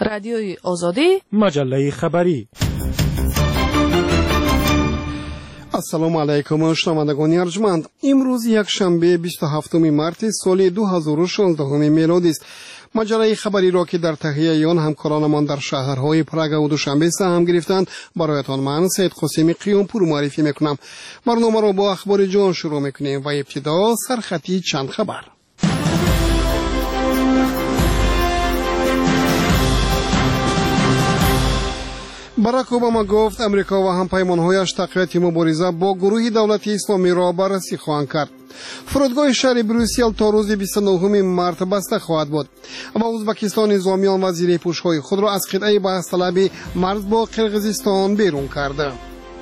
رادیوی آزادی، مجله خبری. السلام علیکم شنوندگان ارجمند. امروز یک شنبه 27 مارس سال 2016 میلادی است. مجله خبری را که در تهیه آن همکارانمان در شهرهای پراگ و دوشنبه سهم گرفتند برایتان من سید قاسمی قیامپور معرفی میکنم. برنامه را با اخبار جان شروع میکنیم و ابتدا سرخطی چند خبر. باراک اوباما گفت امریکا و همپیمانهایش تقویت مبارزه با گروه دولت اسلامی را بررسی خواهند کرد. فرودگاه شهر بروسل تا روز 29 مارس بسته خواهد بود و ازبکستان نظامیان و زیرپوش‌های خود را از قطعه بحث طلب مرز با قرقیزستان بیرون کرده.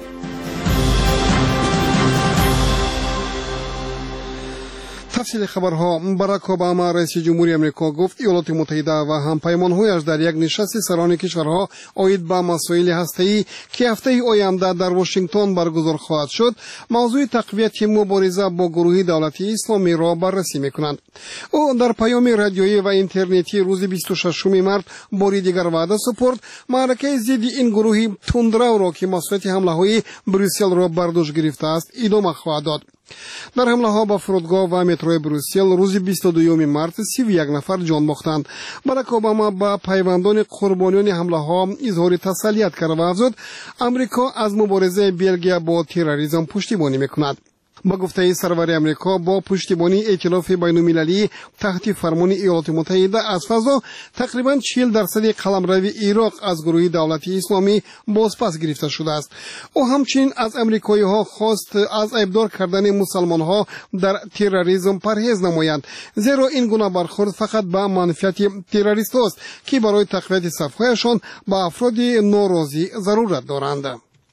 تفصیل خبرها. باراک اوباما رئیس جمهوری امریکا گفت ایالات متحده و همپیمانهایش در یک نشست سران کشورها عاید به مسائل هسته‌ای که هفته آینده در واشنگتن برگزار خواهد شد موضوع تقویت مبارزه با گروه دولت اسلامی را بررسی می‌کنند. او در پیام رادیویی و اینترنتی روز 26 مارس باری دیگر وعده سپرد معرکه ضد این گروه تندرو را که مسئولیت حمله‌های بروسل را بر دوش گرفته است ادامه خواهد داد. در حمله ها با فرودگاه و مترو بروسل روز 22 مارس 31 نفر جان باختند. باراک اوباما با پیوندان قربانیان حمله ها اظهار تسلیت کرد و افزود امریکا از مبارزه بلژیک با تروریسم پشتیبانی میکند. با گفته سرور امریکا با پشتیبانی ائتلاف بین‌المللی تحت فرمان ایالات متحده از فضا تقریباً 40% قلمرو عراق از گروه دولت اسلامی بازپس گرفته شده است. او همچنین از امریکایی‌ها خواست از ابدار کردن مسلمان‌ها در تروریسم پرهیز نمایند، زیرا این گونه برخورد فقط به منفعت تروریست است که برای تقویت صف‌هایشان با افراد ناراضی ضرورت دارند.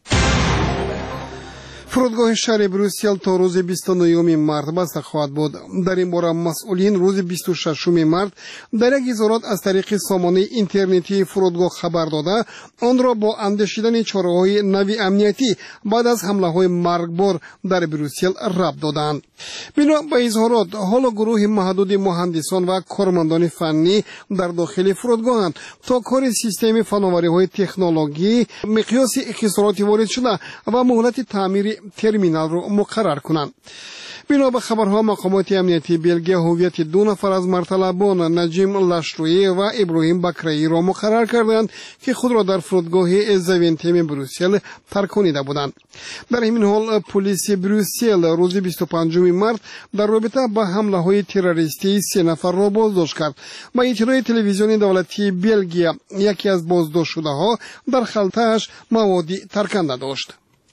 فرودگاه شهر بروسل تا روز 29 مارس بسته خواهد بود. در این باره مسئولین روز 26 مارس در یک اظهارات از طریق سامانه اینترنتی فرودگاه خبر داده آن را با اندیشیدن چاره‌های نوی امنیتی بعد از حمله‌های مرگبار در بروسل ربط دادند. بنا به اظهارات حالا گروه محدود مهندسان و کارمندان فنی در داخل فرودگاهند تا کار سیستم فناوری‌های تکنولوژی مقیاس اختصارات وارد شده و مهلت تعمیر ترمینال را مقرر کنند. بنا به خبرها مقامات امنیتی بلژیک هویت دو نفر از مرتلبان نجیم لشرویی و ابراهیم بکرایی را مقرر کردند که خود را در فرودگاه زوینتیم بروسل ترکانیده بودند. در همین حال پلیس بروسل روز 25 مارس در رابطه با حمله های تروریستی 3 نفر را بازداشت کرد. با اطلاع تلویزیون دولتی بلژیک یکی از بازداشت شده ها در خلطه‌اش موادی ترکنده داشت.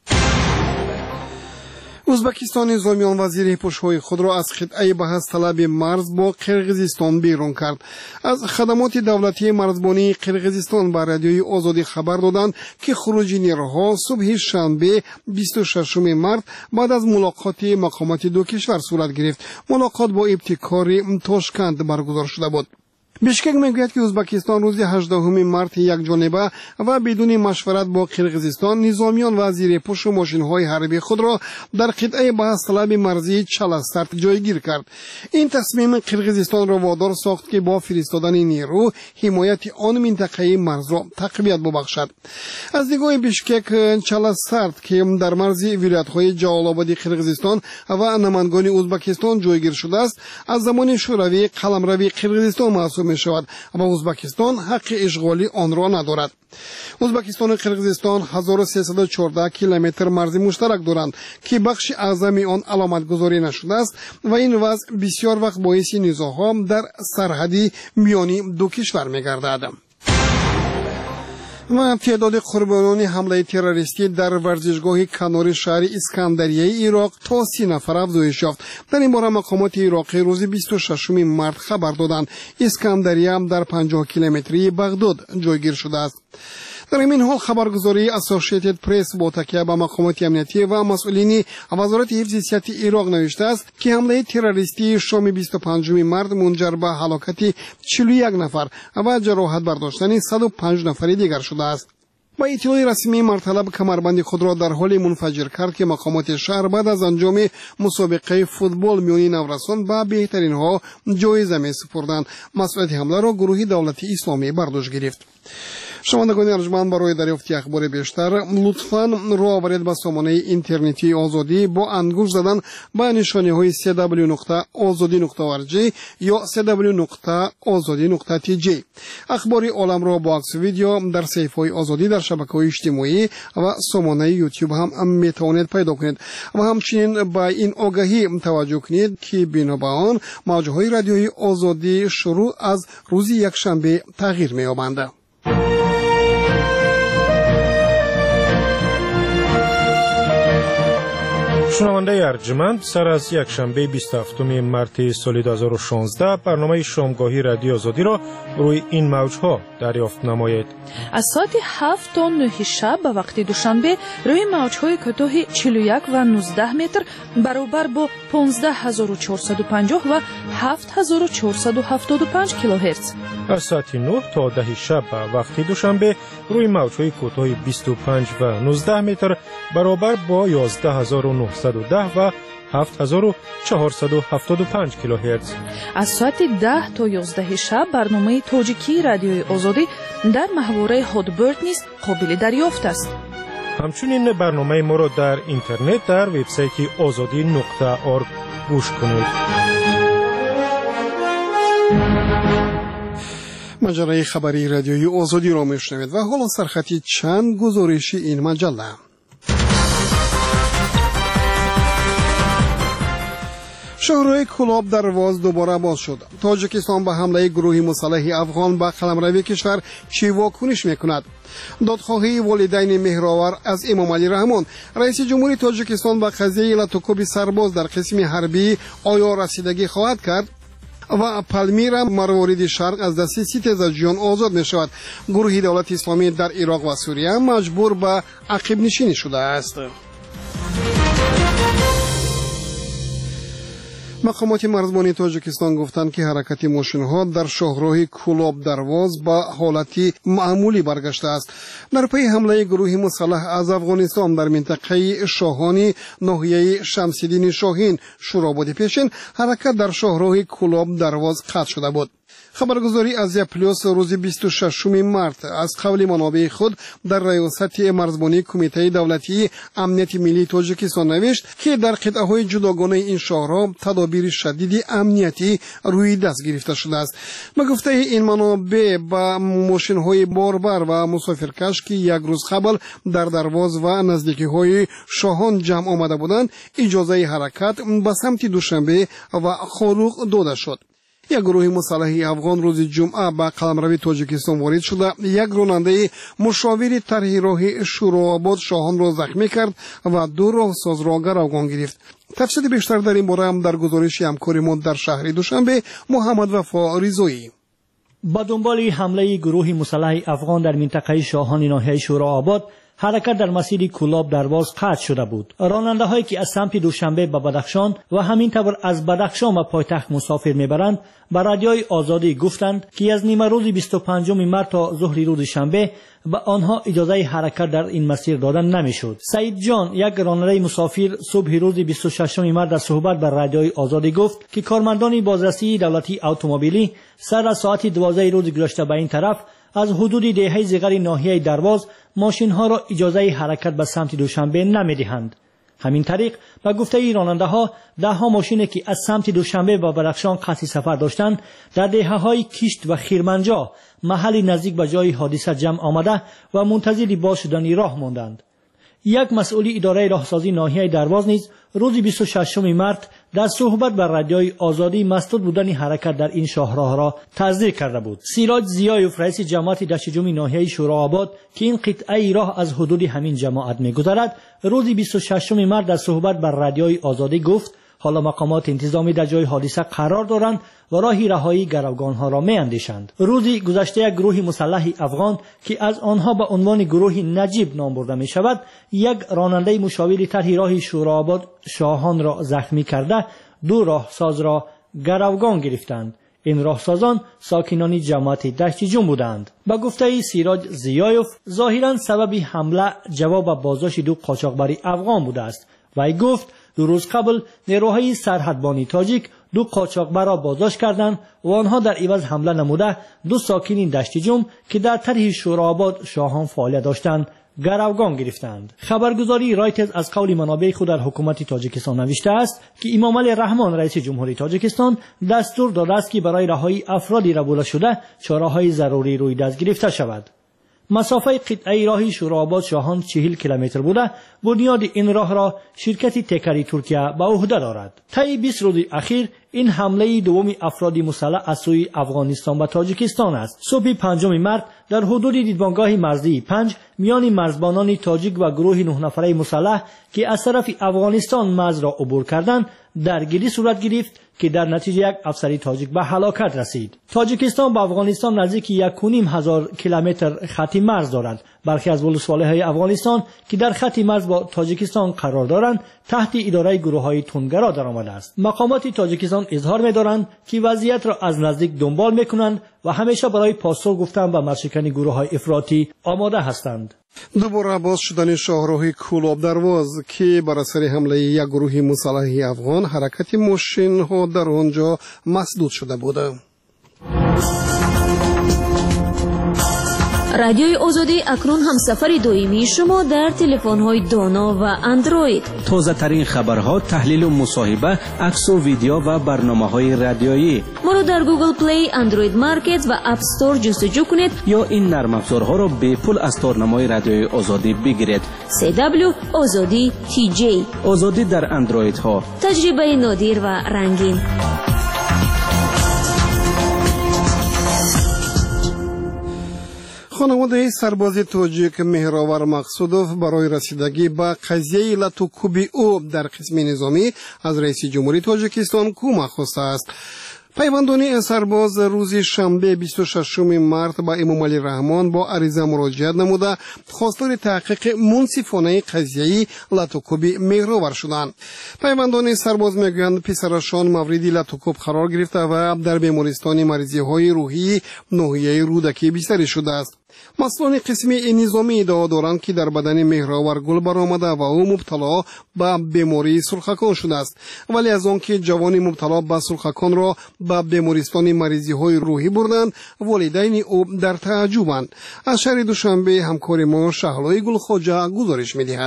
ازبکستان نظامیان و زیرپوش‌های خود را از قطعه بحث طلب مرز با قرقیزستان بیرون کرد. از خدمات دولتی مرزبانی قرقیزستان به رادیوی آزادی خبر دادند که خروج نیروها صبح شنبه 26 مارس بعد از ملاقات مقامات دو کشور صورت گرفت. ملاقات با ابتکار تاشکند برگزار شده بود. بیشکک میگوید که ازبکستان روز 18 مارس یک جانبه و بدون مشورت با قرقیزستان نظامیان و زیرپوش و ماشین‌های حربی خود را در قطعه بحث طلب مرزی چالستارت جایگیر کرد. این تصمیم قرقیزستان را وادار ساخت که با فرستادن نیرو حمایت آن منطقه مرز را تقویت ببخشد. از دیدگاه بیشکک چالستارت که در مرز ولایت‌های جلال‌آباد قرقیزستان و نمایندگان ازبکستان جایگیر شده است از زمان شوروی قلمرو قرقیزستان محسوب می شود و ازبکستان حق اشغالی آن را ندارد. ازبکستان و قرقیزستان 1314 کیلومتر مرز مشترک دارند که بخش اعظمی آن علامت گذاری نشده است و این وضع بسیار وقت باعث نزاع‌ها در سرحدی میانی دو کشور می گردد. و تعداد قربانیان حمله تروریستی در ورزشگاه کنار شهر اسکندریه عراق تا 30 نفر افزایش یافت. در این باره مقامات عراقی روز 26 مارس خبر دادند اسکندریه هم در 50 کیلومتری بغداد جایگیر شده است. در این حال خبرگزاری اسوسییتد پرس با تکیه به مقامات امنیتی و مسئولین وزارت حفظ صحت عراق نوشته است که حمله تروریستی شام 25 مارس منجر به هلاکت 41 نفر و جراحت برداشتن 105 نفر دیگر شده است. با اطلاع رسمی مرطلب کمربند خود را در حال منفجر کرد که مقامات شهر بعد از انجام مسابقه فوتبال میانی نورسان به بهترین ها جایزه می سپردند. مسئولیت حمله را گروه دولت اسلامی بر دوش گرفت. شنوندگان ارجمند، برای دریافت اخبار بیشتر لطفاً رو آورید به سامانه اینترنتی آزادی با انگشت زدن به نشانه های www.azadi.org یا www.azadi.tj. اخبار عالم را با عکس ویدیو در صفحه های آزادی در شبکه‌های اجتماعی و سامانه یوتیوب هم میتوانید پیدا کنید و همچنین با این آگاهی توجه کنید که بنا به آن موج‌های رادیویی آزادی شروع از روز یکشنبه تغییر می‌یابند. شنونده ارجمند، سر از یک شنبه 27 مارت سال 2016 برنامه شامگاهی رادیو آزادی را روی این موجها دریافت نمایید. از ساعت 7 تا 9 شب به وقت دوشنبه روی موجهای کوتاه 41 و 19 متر برابر با 15450 و 7475 کیلوهرتز. از ساعت 9 تا 10 شب به وقت دوشنبه روی موجهای کوتاه 25 و 19 متر برابر با 11910 و 7475 کیلوهرتز. از ساعت 10 تا 11 شب برنامه تاجیکی رادیوی آزادی در محوره هودبرد نیز قابل دریافت است. همچنین برنامه ما را در اینترنت در وبسایت azadi.org گوش کنید. مجله خبری رادیویی آزادی را میشنوید و حالا سرخطی چند گزارش این مجله. شهرهای کلاب درواز دوباره باز شد. تاجیکستان به حمله گروه مسلح افغان به قلمرو کشور چه واکنش میکند؟ دادخواهی والدین مهرآور از امام علی رحمان. رئیس جمهوری تاجیکستان به قضیه لطوکوب سرباز در قسم حربی آیا رسیدگی خواهد کرد؟ و پالمیرا مروارید شرق از دست ستیزجویان آزاد می شود. گروه دولت اسلامی در عراق و سوریه مجبور به عقب نشینی شده است. مقامات مرزبانی تاجیکستان گفتند که حرکت ماشین‌ها در شاهراه کلاب درواز به حالتی معمولی برگشته است. در پی حمله گروه مسلح از افغانستان در منطقه شاهانی ناحیه شمس‌الدین شاهین شوراباد پیشین، حرکت در شاهراه کلاب درواز قطع شده بود. خبرگزاری ازیا پلوس روز 26 مارت از قول منابع خود در ریاست مرزبانی کمیته دولتی امنیت ملی تاجیکستان نوشت که در قطعه‌های جداگانه این شهرها تدابیر شدید امنیتی روی دست گرفته شده است. به گفته این منابع با ماشین‌های باربر و مسافرکش که یک روز قبل در درواز و نزدیکی‌های شاهان جمع آمده بودند، اجازه حرکت به سمت دوشنبه و خاروق داده شد. یک گروه مسلح افغان روز جمعه به قلمرو تاجیکستان وارد شده، یک راننده مشاور طرح راه شوراباد شاهان را زخمی کرد و دو راهساز را گروگان گرفت. تفصیل بیشتر در این باره هم در گزارش همکار ما در شهر دوشنبه محمد وفا رضایی. با دنبال حمله گروه مسلح افغان در منطقه شاهان ناحیه شوراباد، حرکت در مسیر کلاب درواز قطع شده بود. راننده هایی که از سمت دوشنبه به بدخشان و همینطور از بدخشان به پایتخت مسافر میبرند به رادیوی آزادی گفتند که از نیمه روز 25 مارت تا ظهر روز شنبه به آنها اجازه حرکت در این مسیر دادن نمیشد. سعید جان، یک راننده مسافر، صبح روز 26 مارت در صحبت با رادیوی آزادی گفت که کارمندان بازرسی دولتی اتومبیلی سر از ساعت 12 روز گذشته به این طرف از حدود دهه زیغر ناحیه درواز ماشین ها را اجازه حرکت به سمت دوشنبه نمیدهند. همین طریق به گفته راننده ها، ده ها ماشین که از سمت دوشنبه و بدخشان قصد سفر داشتند در دهه های کشت و خیرمنجا محلی نزدیک به جای حادثه جمع آمده و منتظر باز شدن راه ماندند. یک مسئول اداره راهسازی ناحیه درواز نیز روز 26 مارت در صحبت با رادیوی آزادی مسدود بودن حرکت در این شاهراه را تصدیق کرده بود. سیراج ضیایف، رئیس جماعت دشتجومی ناحیه شوراباد که این قطعه راه از حدود همین جماعت می‌گذرد، روز 26 مارت در صحبت با رادیوی آزادی گفت حالا مقامات انتظامی در جای حادثه قرار دارند و راه رهایی گروگان‌ها را می‌اندیشند. روزی گذشته یک گروه مسلح افغان که از آنها به عنوان گروه نجیب نام برده می‌شود، یک راننده مشاور طرح راه شوراباد شاهان را زخمی کرده، دو راهساز را گروگان گرفتند. این راهسازان ساکنان جماعت دشت جم بودند. با گفته سیراج زیایوف ظاهرا سبب حمله جواب بازداشت دو قاچاقبری افغان بوده است. وی گفت 2 روز قبل نیروهای سرحدبانی تاجیک 2 قاچاقبر را بازداشت کردند و آنها در عوض حمله نموده 2 ساکن دشت جم که در طرح شورآباد شاهان فعالیت داشتند گروگان گرفتند. خبرگزاری رایترز از قول منابع خود در حکومت تاجیکستان نوشته است که امامعلی رحمان رئیس جمهوری تاجیکستان دستور داده است که برای رهایی افرادی ربوله شده چاره‌های ضروری روی دست گرفته شود. مسافه قطعه راه شورآباد شاهان 40 کیلومتر بوده. بنیاد این راه را شرکت تکری ترکیه به عهده دارد. طی 20 روز اخیر این حمله دوم افراد مسلح از سوی افغانستان به تاجیکستان است. صبح 5 مارس در حدود دیدبانگاه مرزی 5 میان مرزبانان تاجیک و گروه 9 نفره مسلح که از طرف افغانستان مرز را عبور کردند درگیری صورت گرفت که در نتیجه یک افسر تاجیک به هلاکت رسید. تاجیکستان با افغانستان نزدیک 1,500 کیلومتر خط مرز دارد. برخی از ولسوالی‌های افغانستان که در خط مرز با تاجیکستان قرار دارند تحت اداره گروه‌های تندگرا درآمده است. مقامات تاجیکستان اظهار می‌دارند که وضعیت را از نزدیک دنبال می‌کنند و همیشه برای پاسخ گفتن به مرشکن گروه‌های افراطی آماده هستند. دوباره باز شدن شاهراه کولاب درواز که بر اثر حمله یک گروه مسلح افغان حرکت ماشین‌ها در آنجا مسدود شده بود. رادیوی آزادی اکنون هم سفر دائمی شما در تلفن‌های دانا و اندروید. تازه ترین خبرها، تحلیل و مصاحبه، عکس و ویدیو و برنامه‌های رادیویی. ما رو در گوگل پلی، اندروید مارکت و اپ استور جستجو کنید یا این نرم افزارها را به پول از تارنمای رادیوی آزادی بگیرید. CW آزادی TJ. آزادی در اندروید ها. تجربه نادر و رنگین. خانواده سرباز تاجیک مهراور مقصودوف برای رسیدگی به قضیه لطوکوبی او در قسم نظامی از رئیس جمهوری تاجیکستان کمک خواسته است. پیوندانی سرباز روز شنبه 26 مارس با امامعلی رحمان با عریضه مراجعت نموده خواستار تحقیق منصفانه قضیه لطوکوبی مهراور شدند. پیوندان سرباز میگویند پسرشان مورد لطوکوب قرار گرفته و در بیمارستان مریضی‌های روحی ناحیه رودکی بستری شده است. مسئولان قسمی نظامی ادعا دارند که در بدن مهراور گل برآمده و او مبتلا به بیماری سرخکان شده است، ولی از آنکه جوان مبتلا به سرخکان را به بیمارستان مریضی‌های روحی بردند والدین او در تعجبند. از شهر دوشنبه همکار ما شهلای گلخواجه گزارش می‌دهد.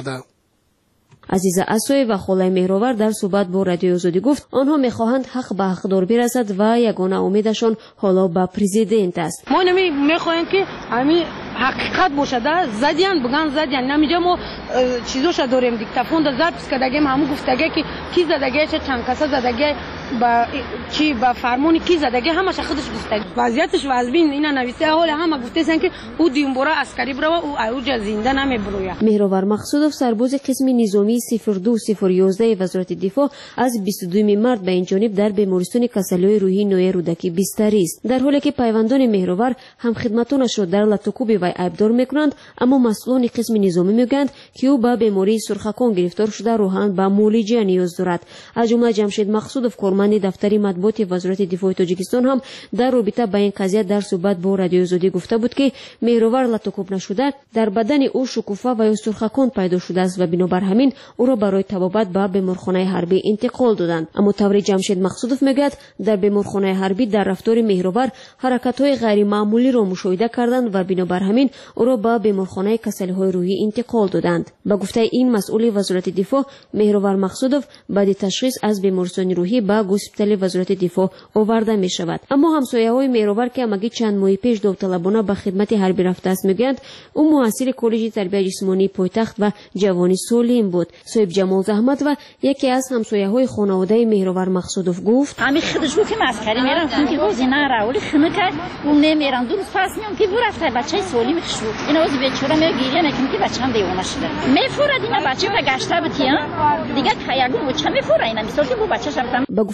عزیزه اسوی و خالای مهراور در صحبت با رادیو آزادی گفت آنها میخواهند حق به حقدار برسد و یگانه امیدشان حالا به پرزیدنت است. ما میخواهیم که همین حقیقت باشه، زدیان بگن زدیان، نمیجا ما چیزوش داریم، دیکتافون دا ضبط کردگیم، همون گفتگی که کی زدگی چه چند کسا زدگی با چی با فرمونی کی زدگی همش خودش گفتگی. وضعیتش واضحین اینا نویسه حال همه گفته‌اند که او دیمبورا عسکری برو او اوج زنده نمیبروه. مهراور مقصودوف سرباز قسم نظامی 02011 وزارت دفاع از 22 مارس به این جانب در بیمارستان کسلای روحی نوی رودکی بستری است، در حالی که پیوندان مهراور هم خدمتانش را در لطوکوب وی عیبدار میکنند، اما مسئولان قسم نظامی میگویند که او به بیماری سرخکان گرفتار شده روحاً به معالجه نیاز دارد. از جمله جمشید مقصودوف کارمند دفتر مطبوعات وزارت دفاع تاجیکستان هم در رابطه با این قضیه در صحبت با رادیو آزادی گفته بود که مهراور لطوکوب نشده در بدن او شکوفه و یا سرخکان پیدا شده است و بنابر همین او را برای طبابت به بیمارخانه حربی انتقال دادند. اما طوری جمشید مقصودوف میگوید در بیمارخانه حربی در رفتار مهراور حرکت‌های غیر معمولی را مشاهده کردند و بنابر همین او را به بیمارخانه کسل‌های روحی انتقال دادند. با گفته این مسئول وزارت دفاع مهراور مقصودوف بعد تشخیص از بیمارستان روحی به گوسپیتال وزارت دفاع آورده می شود. اما همسایه‌های مهراور که مگی چند ماه پیش داوطلبانه به خدمت حربی رفته است میگویند او محصل کالج تربیت جسمانی پایتخت و جوانی سالم بود. صاحب جمال زحمت و یکی از همسایه‌های خانواده مهراور مقصودوف گفت همین خودش گفت که مسخره میرم خون که روزی نه راولی خونه کرد اون نمیرم دو روز پس میام که برفته بچه سالم شو اینا از بیچاره میگیره نکنه که بچه‌م دیوانه شده میفورد اینا بچه تا گشته بتیان دیگه خیاگون و چه میفوره اینا مثلا که بو بچه‌ش رفتم. با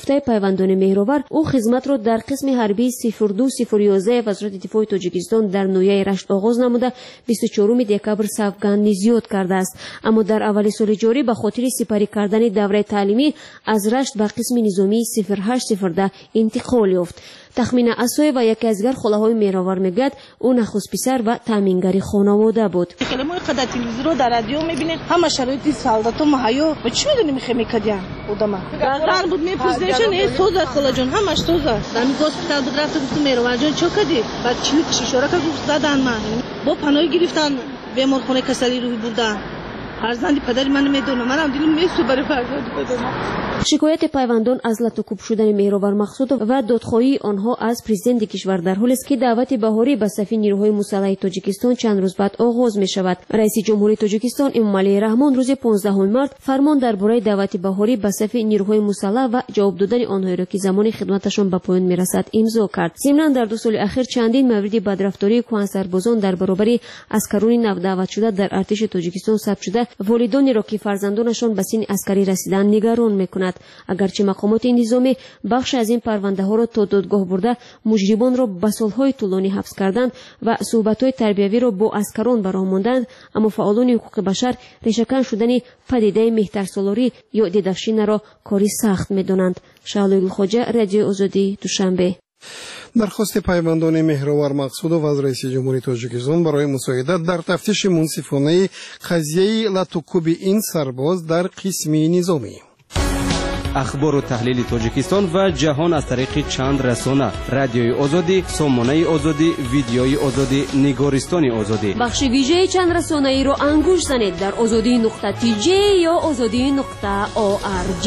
گفته پیوندان مهرآور او خدمت را در قسم حربی 02011 وزارت دفاع تاجیکستان در نویه رشت آغاز نموده 24 دکبر سوگند زیاد کرده است، اما در اول سال جاری به خاطر سپری کردن دوره تعلیمی از رشت به قسم نظامی 0810 انتقال یافت. تخمین اسای و یکی از خلاهای مهرآور میگد او نخست پسر و تامینگری خانواده بود. کلمه قدرت تلویزیون در رادیو میبینیم همه شرایط سالدات و مهیا و چی میدونیم خمیکدیان بودم قرار بود میپرسیدن سوز خلا جون همش سوز دم هسپتال بود رفت گفتم مهرآور جان چه کردی بعد چی شورا که گفت دادن من با پناهی گرفتن بیمارخانه کسری روی بردن فرزندی پدر من میدونم منم دلم میسوزه برای فرزند بدونم. شکایت پیوندان از لطوکوب شدن مهرآور مقصود و دادخواهی آنها از پرزیدنت کشور در حالی است که دعوت بهاری به صف نیروهای مسلح تاجیکستان چند روز بعد آغاز می شود. رئیس جمهوری تاجیکستان امامعلی رحمان روز 15 مارس فرمان درباره دعوت بهاری به صف نیروهای مسلح و جواب دادن آنها را که زمان خدمتشان به پایان میرسد امضا کرد. ضمناً در 2 سال اخیر چندین مورد بدرفتاری کهن سربازان در برابر عسکران نو دعوت شده در ارتش تاجیکستان ثبت شده، والدانی را که فرزندانشان به سن عسکری رسیدن نگران میکند. اگرچه مقامات نظامی بخش از این پرونده ها را تا دادگاه برده مجرمان را به سالهای طولانی حبس کردند و صحبت‌های تربیوی را با عسکران براه ماندند، اما فعالان حقوق بشر ریشه‌کن شدن پدیده مهترسالاری یا دیدکشی را کاری سخت می‌دانند. شعله خواجه، رادیو آزادی، دوشنبه. درخواست پیوندان مهرآور مقصود و از رئیس جمهوری تاجیکستان برای مساعدت در تفتیش منصفانه قضیه لطوکوب این سرباز در قسم نظامی. اخبار و تحلیل تاجیکستان و جهان از طریق چند رسانه: رادیوی آزادی، سامانه آزادی، ویدیوی آزادی، نگارستان آزادی. بخش ویژه چند رسانه ای را انگوش زنید در azadi.tj یا azadi.org.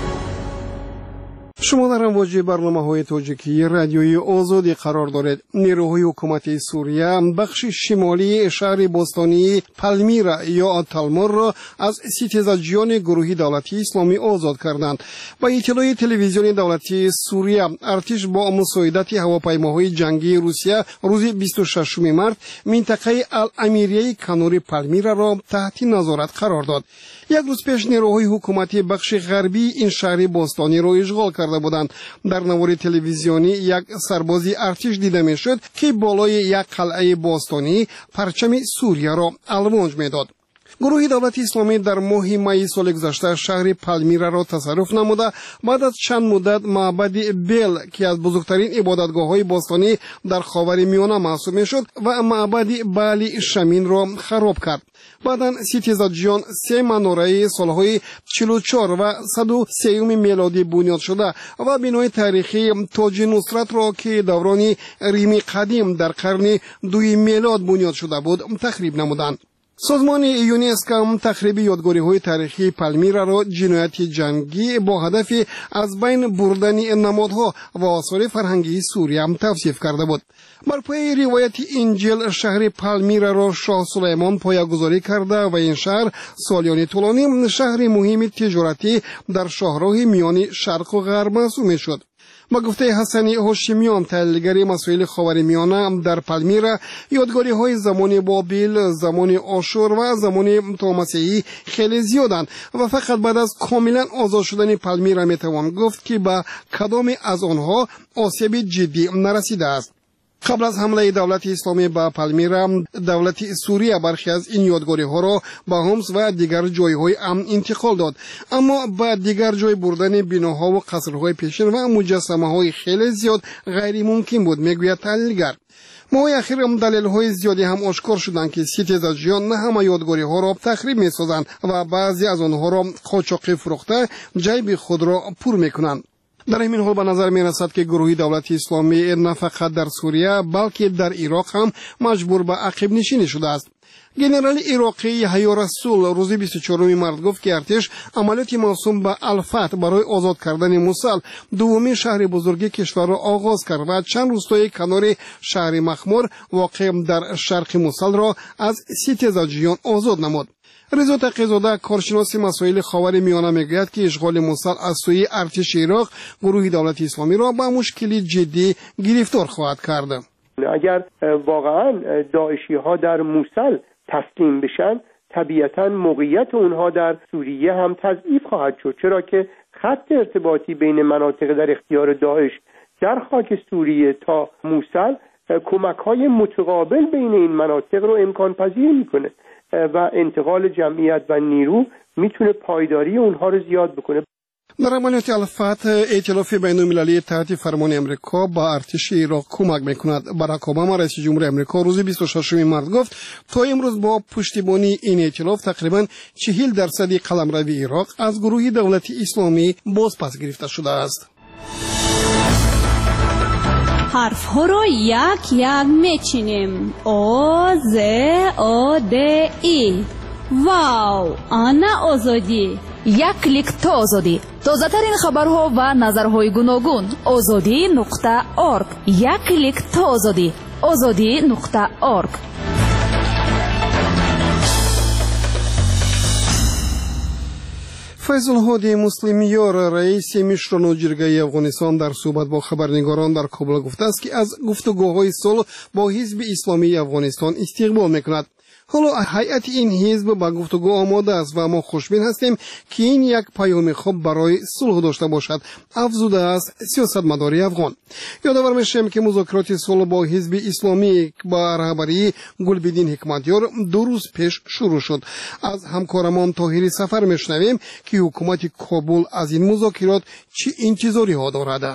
شما در امواج برنامه‌های تاجیکی رادیوی آزادی قرار دارید. نیروهای حکومت سوریه بخش شمالی شهر باستانی پالمیرا یا تالمور را از ستیزجویان گروه دولتی اسلامی آزاد کردند. با اطلاع تلویزیون دولتی سوریه، ارتش با مساعدت هواپیماهای جنگی روسیه روز 26 مارس منطقه الامیریه کنار پالمیرا را تحت نظارت قرار داد. یک روز پیش نیروهای حکومتی بخش غربی این شهر باستانی را اشغال کرده بودند. در نوار تلویزیونی یک سربازی ارتش دیده میشد که بالای یک قلعه باستانی پرچم سوریه را الوانج میداد. گروه دولت اسلامی در ماه می سال گذشته شهر پالمیرا را تصرف نموده بعد از چند مدت معبد بیل که از بزرگترین عبادتگاه‌های باستانی در خاورمیانه محسوب میشد و معبد بالی شمین را خراب کرد. بعداً ستیزجویان 3 مناره سالهای 44 و 103 میلادی بنیاد شده و بنای تاریخی تاج نصرت را که دوران ریم قدیم در قرن 2 میلاد بنیاد شده بود تخریب نمودند. سازمان یونسکو تخریب یادگاری‌های تاریخی پالمیرا را جنایت جنگی با هدف از بین بردن نمادها و آثار فرهنگی سوریه توصیف کرده بود. بر پای روایت انجیل شهر پالمیرا را شاه سلیمان پایه‌گذاری کرده و این شهر سالیان طولانی شهر مهم تجارتی در شاهراه میان شرق و غرب محسوب می‌شد. با گفته حسن هاشمیان، تحلیلگر مسائل خاورمیانه، در پالمیرا یادگاری‌های زمان بابل، زمان آشور و زمان توماسیی خیلی زیادند و فقط بعد از کاملا آزاد شدن پالمیرا میتوان گفت که به کدام از آنها آسیب جدی نرسیده است. قبل از حمله دولت اسلامی به پالمیرا، دولت سوریه برخی از این یادگاری‌ها را به حمص و دیگر جای‌های امن انتقال داد، اما با دیگر جای بردن بناها و قصرهای پیشین و مجسمه‌های خیلی زیاد غیر ممکن بود، میگوید تحلیلگر. ماه اخیر دلایل زیادی هم آشکار شدند که ستیزجویان نه همه یادگاری‌ها را تخریب می‌سازند و بعضی از آنها را قاچاقی فروخته جیب خود را پر می‌کنند. در این حال به نظر می رسد که گروه دولت اسلامی نه فقط در سوریه بلکه در عراق هم مجبور به عقب نشینی شده است. گنرال عراقی یحیی رسول روز 24 مارس گفت که ارتش عملیات موسوم به الفتح برای آزاد کردن موصل، دومین شهر بزرگ کشور را آغاز کرد و چند روستای کنار شهر مخمور واقع در شرق موصل را از ستیزجویان آزاد نمود. رضا تقی‌زاده، کارشناس مسائل خاورمیانه، میگوید که اشغال موصل از سوی ارتش عراق گروه دولت اسلامی را به مشکلی جدی گرفتار خواهد کرد. اگر واقعا داعشی ها در موصل تسلیم بشن، طبیعتا موقعیت اونها در سوریه هم تضعیف خواهد شد، چرا که خط ارتباطی بین مناطق در اختیار داعش در خاک سوریه تا موصل کمک‌های متقابل بین این مناطق رو امکان پذیر میکنه و انتقال جمعیت و نیرو میتونه پایداری اونها رو زیاد بکنه. در عملیات الفتح ائتلاف بین‌المللی تحت فرمان امریکا با ارتش عراق کمک میکند. باراک اوباما رئیس جمهور امریکا روز 26 مارس گفت تا امروز با پشتیبانی این ائتلاف تقریباً 40% قلمروی عراق از گروه دولت اسلامی بازپس گرفته شده است. حرف ها رو یک یک میچینیم. او ز او د ای. واو، آنا آزادی. یک کلیک تا آزادی. تازه‌ترین خبرها و نظرهای گوناگون. azadi.org. یک کلیک تا آزادی. azadi.org. فیض الهادی مسلمیار رئیس مشران جرگه افغانستان در صحبت با خبرنگاران در کابل گفته است که از گفتگوهای صلح با حزب اسلامی افغانستان استقبال میکند. حالا هیئت این حزب با گفتگو آماده است و ما خوشبین هستیم که این یک پیام خوب برای صلح داشته باشد، افزوده است سیاستمدار افغان. یادآور میشیم که مذاکرات صلح با حزب اسلامی با رهبری گلبدین حکمتیار 2 روز پیش شروع شد. از همکارمان طاهری سفر میشنویم که حکومت کابل از این مذاکرات چه انتظاری ها دارد.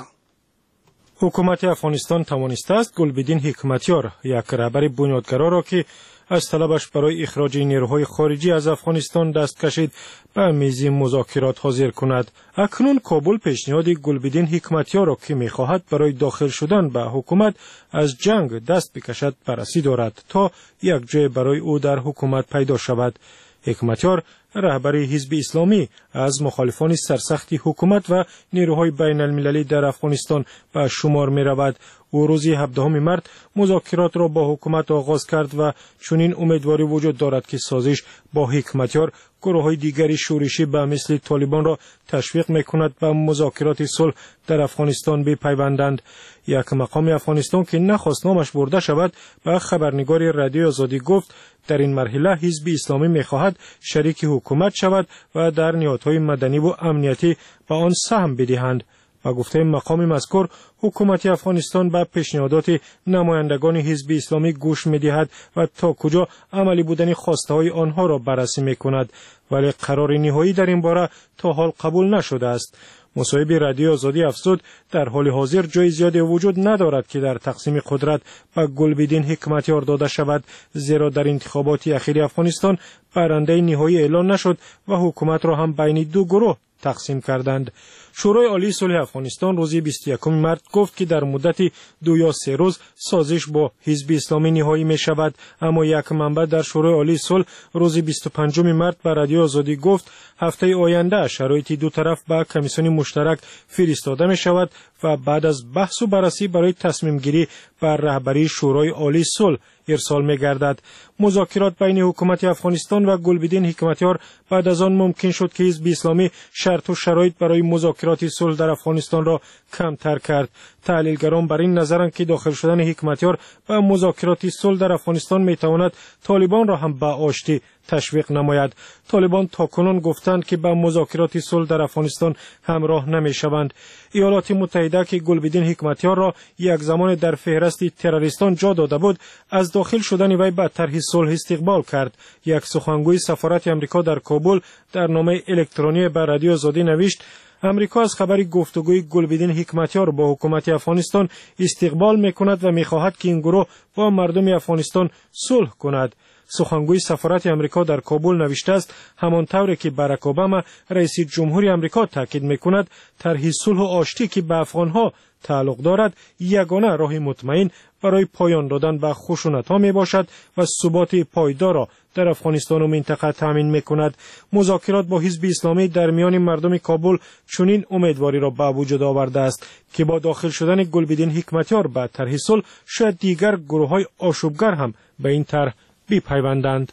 حکومت افغانستان توانسته است گلبدین حکمتیار، یک رهبر بنیادگرا را که از طلبش برای اخراج نیروهای خارجی از افغانستان دست کشید به میز مذاکرات حاضر کند. اکنون کابل پیشنهاد گلبدین حکمتیار را که می‌خواهد برای داخل شدن به حکومت از جنگ دست بکشد بررسی دارد تا یک جای برای او در حکومت پیدا شود. حکمتیار رهبر حزب اسلامی از مخالفان سرسخت حکومت و نیروهای بین المللی در افغانستان به شمار می رود. او روز 17 مارس مذاکرات را با حکومت آغاز کرد و چنین امیدواری وجود دارد که سازش با حکمتیار گروه‌های دیگری شورشی به مثل طالبان را تشویق می‌کند به مذاکرات صلح در افغانستان بپیوندند. یک مقام افغانستان که نخواست نامش برده شود به خبرنگار رادیو آزادی گفت در این مرحله حزب اسلامی می‌خواهد شریک حکومت شود و در نهادهای مدنی و امنیتی به آن سهم بدهند. و گفته مقام مذکور حکومت افغانستان به پیشنهادات نمایندگان حزب اسلامی گوش می‌دهد و تا کجا عملی بودن خواسته‌های آنها را بررسی می‌کند، ولی قرار نهایی در این باره تا حال قبول نشده است. مصاحب رادیو آزادی افزود در حال حاضر جای زیادی وجود ندارد که در تقسیم قدرت به گلبدین حکمتیار داده شود، زیرا در انتخابات اخیر افغانستان برنده نهایی اعلان نشد و حکومت را هم بین 2 گروه تقسیم کردند. شورای عالی صلح افغانستان روز 21 مارس گفت که در مدت 2 یا 3 روز سازش با حزب اسلامی نهایی می شود، اما یک منبع در شورای عالی صلح روز 25 مارس به رادیو آزادی گفت هفته آینده شرایط دو طرف به کمیسیون مشترک فرستاده می شود و بعد از بحث و بررسی برای تصمیم گیری بر رهبری شورای عالی صلح ارسال می گردد. مذاکرات بین حکومت افغانستان و گلبدین حکمتیار بعد از آن ممکن شد که حزب اسلامی شرط و شرایط برای مذاکرات صلح در افغانستان را کمتر کرد. تحلیلگران بر این نظرند که داخل شدن حکمتیار به مذاکرات صلح در افغانستان می تواند طالبان را هم به آشتی تشویق نماید. طالبان تاکنون گفتند که به مذاکرات صلح در افغانستان همراه نمی شوند. ایالات متحده که گلبدین حکمتیار را یک زمان در فهرست تروریستان جا داده بود، از داخل شدن وی به طرح صلح استقبال کرد. یک سخنگوی سفارت آمریکا در کابل در نامه الکترونی به رادیو آزادی نوشت امریکا از خبر گفتگوی گلبدین حکمتیار با حکومت افغانستان استقبال می‌کند و می‌خواهد که این گروه با مردم افغانستان صلح کند. سخنگوی سفارت آمریکا در کابل نوشته است همانطوری که باراک اوباما رئیس جمهور آمریکا تاکید می‌کند طرح صلح و آشتی که به افغان‌ها تعلق دارد یگانه راه مطمئن برای پایان دادن به خشونت‌ها میباشد و ثبات پایدار را در افغانستان و منطقه تامین میکند. مذاکرات با حزب اسلامی در میان مردم کابل چنین امیدواری را به وجود آورده است که با داخل شدن گلبدین حکمتیار به طرح صلح شاید دیگر گروه‌های آشوبگر هم به این طرح بپیوندند.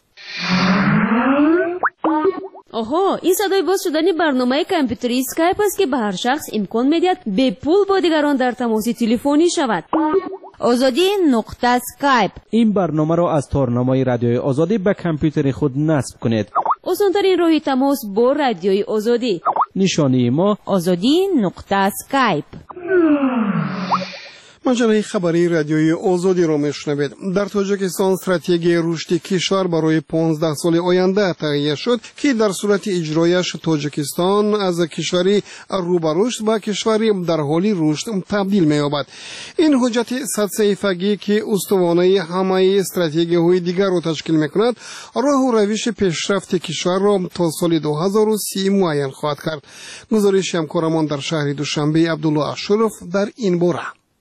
آها، این صدای باز شدن برنامه کامپیوتری اسکایپ است که به هر شخص امکان می‌دهد به پول با دیگران در تماس تلفنی شود. azadi.skype. این برنامه را از تارنمای رادیوی آزادی به کامپیوتر خود نصب کنید. آسان‌ترین راه تماس با رادیوی آزادی نشانی ما azadi.skype. مجله خبری رادیوی آزادی را میشنوید. در تاجیکستان استراتژی رشد کشور برای 15 سال آینده تهیه شد که در صورت اجرایش تاجیکستان از کشوری رو به رشد به کشوری در حال رشد تبدیل می‌یابد. این حجت 100 صفحه‌ای که استوانه همه استراتژی‌های دیگر را تشکیل می‌کند، راه و روش پیشرفت کشور را تا سال 2030 معین خواهد کرد. گزارش همکارمان در شهر دوشنبه عبدالله اشرف در این باره.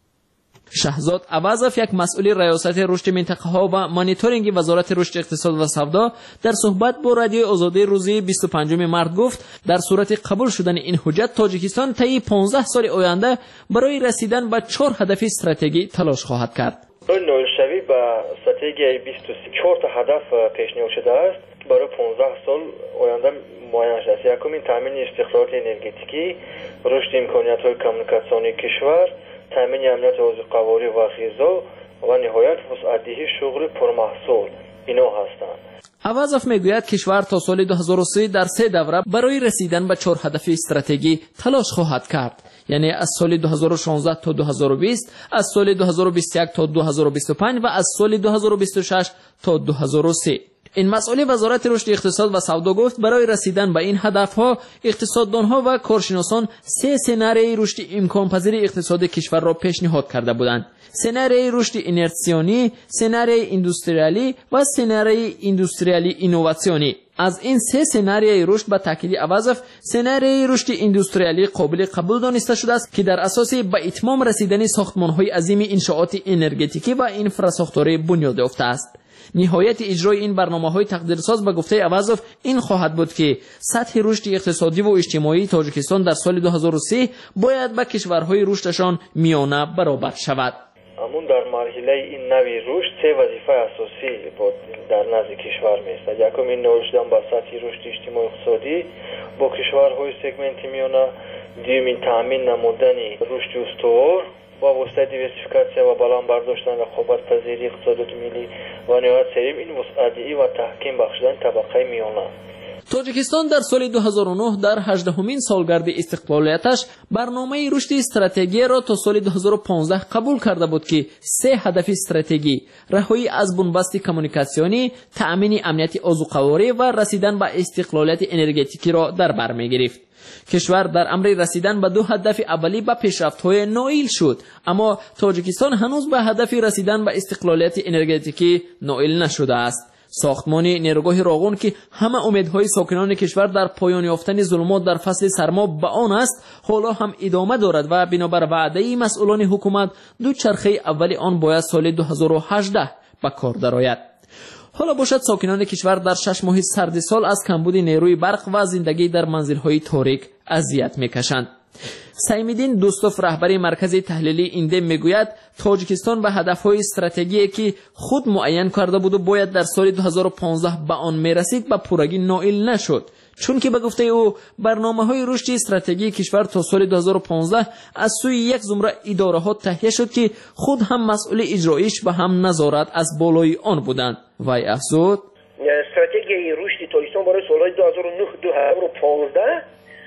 شهزاد عوضف، یک مسئول ریاست رشد منطقه ها و مانیتورینگ وزارت رشد اقتصاد و سودا، در صحبت با رادیو آزادی روزی 25 مارس گفت در صورت قبول شدن این حجت تاجیکستان طی 15 سال آینده برای رسیدن به 4 هدف استراتژی تلاش خواهد کرد. نوشتوی به استراتژی 24 تا هدف پیشنهاد شده است برای 15 سال آینده معین است. یکم تامین استقرار انرژتیکی، رشد امکانات‌های کمیونیکاسیونی کشور، تامین امنیت قواری و غذا و نهایت وسعت‌دهی شغل پرمحصول اینا هستند. عوضف میگوید کشور تا سال 2030 در 3 دوره برای رسیدن به 4 هدف استراتژی تلاش خواهد کرد، یعنی از سال 2016 تا 2020، از سال 2021 تا 2025 و از سال 2026 تا 2030. این مسئله وزارت رشد اقتصاد و سودا گفت برای رسیدن به این هدفها اقتصاددانها و کارشناسان 3 سناریوی رشد امکان پذیر اقتصاد کشور را پیشنهاد کرده بودند: سناریوی رشد اینرسیونی، سناریوی ایندوستریالی و سناریوی ایندوستریالی اینوواسیونی. از این 3 سناریوی رشد به تاکید عوضف سناریوی رشد ایندوستریالی قابل قبول دانسته شده است که در اساس به اتمام رسیدن ساختمان‌های عظیم انشاءات انرژتیکی و انفراساختوری بنیاد یافته است. نهایت اجرای این برنامه‌های تقدیرساز به گفته عوضف این خواهد بود که سطح رشد اقتصادی و اجتماعی تاجیکستان در سال 2030 باید با کشورهای رشدشان میانه برابر شود. امون در مرحله این نوی رشد 3 وظیفه اساسی در نزد کشور می‌استد. یکم این نوشتن با سطح رشد اجتماعی اقتصادی با کشورهای سگمنت میانه، دومین تامین نمودن رشد استوار با واسطه دیورسیفیکاسیون و بالا برداشتن رقابت پذیری اقتصادات ملی و نهایت سوم این وسعت‌دهی و تحکیم بخشیدن طبقه میانه. تاجیکستان در سال 2009 در 18مین سالگرد استقلالیتش برنامه رشد استراتژی را تا سال 2015 قبول کرده بود که 3 هدف استراتژی: رهایی از بنبست کمیونیکاسیونی، تأمین امنیت عضوقواری و رسیدن به استقلالیت انرژتیکی را در بر می‌گرفت. کشور در امر رسیدن به 2 هدف اولی به پیشرفت‌های نائل شد، اما تاجیکستان هنوز به هدف رسیدن به استقلالیت انرژتیکی نائل نشده است. ساختمان نیروگاه راغون که همه امیدهای ساکنان کشور در پایان یافتن ظلمات در فصل سرما به آن است، حالا هم ادامه دارد و بنابر وعده مسئولان حکومت دوچرخه اول آن باید سال 2018 به کار درآید. حالا باشد ساکنان کشور در 6 ماه سرد سال از کمبود نیروی برق و زندگی در منزل‌های تاریک اذیت می‌کشند. سیم‌الدین دوستوف رهبر مرکز تحلیلی اینده میگوید تاجیکستان به هدف‌های استراتژیکی که خود معین کرده بود و باید در سال 2015 به آن میرسید به پورگی نائل نشد، چون که به گفته او برنامه‌های رشد استراتژی کشور تا سال 2015 از سوی یک زمره اداره‌ها تهیه شد که خود هم مسئول اجرایش و هم نظارت از بالای آن بودند. وی افزود استراتژی رشد تاجیکستان برای سال‌های 2009-2015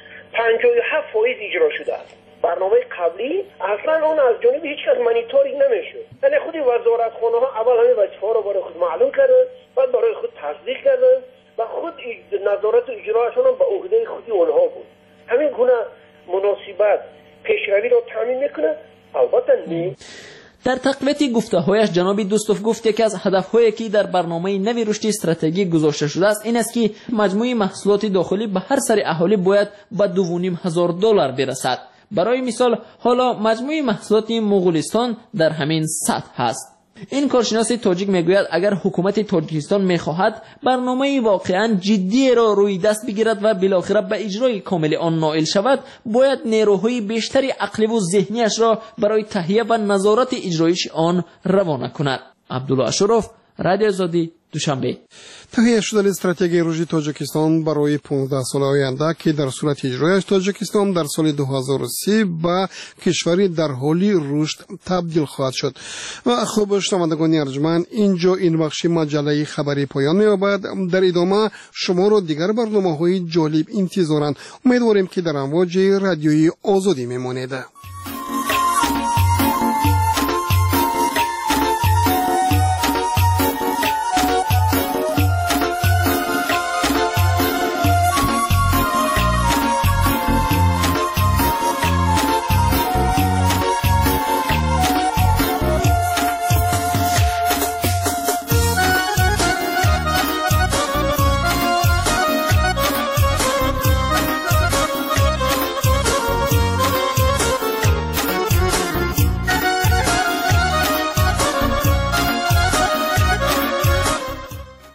57% اجرا شده است. برنامه قبلی اصلا اون از جانب هیچ کس مانیتورینگ نمیشد. یعنی خود وزارتخانه ها اول همین وظیفه‌ها رو برای خود معلوم کردن، بعد برای خود تصدیق کردن و خود نظارت و اجراشون هم به عهده خودی اونها بود. همین گونه مناسبت پیشروی رو تامین میکنه. البته در تقویت گفته‌هایش جناب دوستوف گفت یکی از هدف‌هایی که در برنامه نوی رشد استراتژی گذاشته شده است این است که مجموع محصولات داخلی به هر سر اهالی باید به $2,500 برسد. برای مثال حالا مجموع محصولات مغولستان در همین سطح است. این کارشناس تاجیک میگوید اگر حکومت تاجیکستان میخواهد برنامه واقعا جدی را روی دست بگیرد و بالاخره به اجرای کامل آن نائل شود، باید نیروهای بیشتری عقلی و ذهنیش را برای تهیه و نظارت اجرایش آن روانه کند. عبدالله اشرف، رادیو آزادی، دوشنبه. تهیه شده استراتژی رشد تاجیکستان برای 15 سال آینده که در صورت اجرایش تاجیکستان در سال 2030 به کشوری در حال رشد تبدیل خواهد شد. و خوب شنوندگان ارجمند، اینجا این بخش مجله خبری پایان می‌یابد. در ادامه شما را دیگر برنامه‌های جالب انتظارند. امیدواریم که در امواج رادیوی آزادی میمانید.